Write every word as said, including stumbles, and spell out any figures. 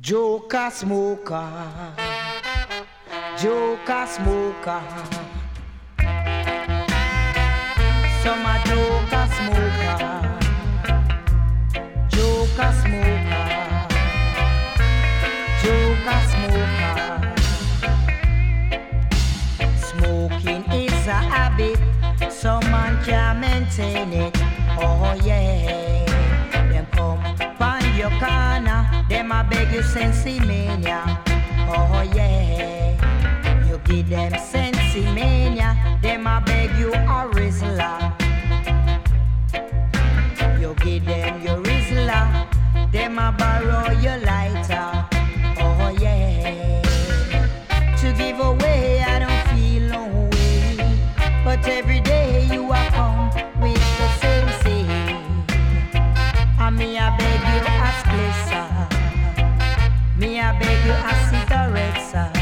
Joker smoker, Joker smoker. Some a joker smoker, joker smoker, joker smoker. Smoking is a habit, some man can't maintain it. Oh yeah, them come find your corner, them a beg you sensi mania. Oh yeah, you give them sensi mania, them a beg you a Rizla. You give them your Rizla, them a borrow your lighter. Oh yeah, to give away I don't feel no way, but every day you are come with the same thing. And me I beg you a splitter, me I beg you a cigarette, sir.